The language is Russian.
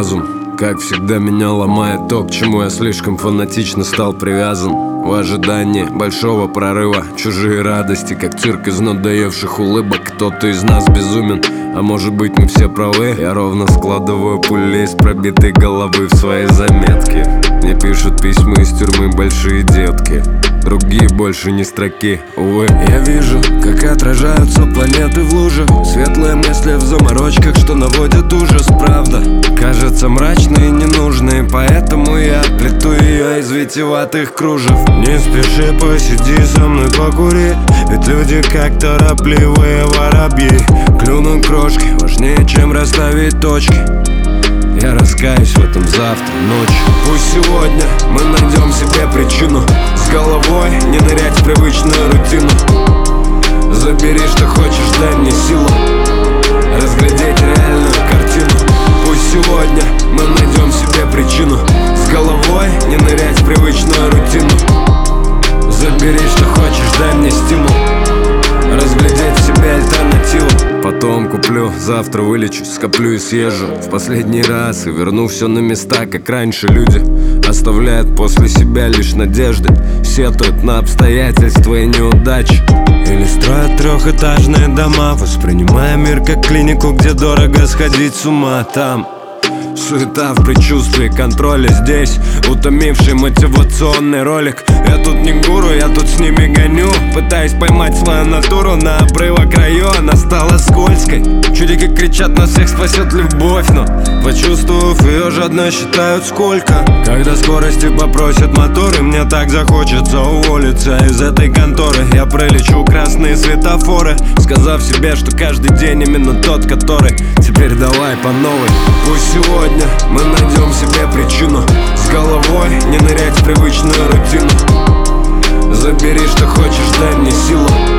разум. Как всегда меня ломает то, к чему я слишком фанатично стал привязан. В ожидании большого прорыва чужие радости, как цирк из надоевших улыбок. Кто-то из нас безумен, а может быть мы все правы. Я ровно складываю пули из пробитой головы в свои заметки. Мне пишут письма из тюрьмы большие детки, другие больше не строки, увы. Я вижу, как отражаются планеты в лужах, светлые мысли в заморочках, что наводят ужас. Правда кажется мрачной и ненужной, поэтому я плету ее из витиеватых кружев. Не спеши, посиди со мной, покури, ведь люди как торопливые воробьи. Клюнуть крошки важнее, чем расставить точки. Я раскаюсь в этом завтра ночью. Пусть сегодня мы найдем себе причину с головой не нырять в привычную рутину. Забери, что хочешь, дай мне силу разглядеть реальную картину. Пусть сегодня мы найдем себе причину с головой не нырять в привычную рутину. Забери, что хочешь, дай мне стимул разглядеть в себе альтернативу. Потом куплю, завтра вылечу, скоплю и съезжу в последний раз и верну все на места, как раньше. Люди оставляют после себя лишь надежды, сетуют на обстоятельства и неудачи. Или строят трехэтажные дома, воспринимая мир как клинику, где дорого сходить с ума. Там суета в предчувствии контроля, здесь утомивший мотивационный ролик. Я тут не гуру, я тут с ними гоню, пытаюсь поймать свою натуру на обрывах краю. Она стала скользкой, чудики кричат, нас всех спасет любовь, но почувствовав ее, жадно считают сколько. Когда скорости попросят моторы, мне так захочется уволиться из этой конторы. Я пролечу красные светофоры, сказав себе, что каждый день именно тот, который. Теперь давай по новой. Пусть сегодня мы найдем себе причину с головой не нырять в привычную рутину. Забери, что хочешь, дай мне силу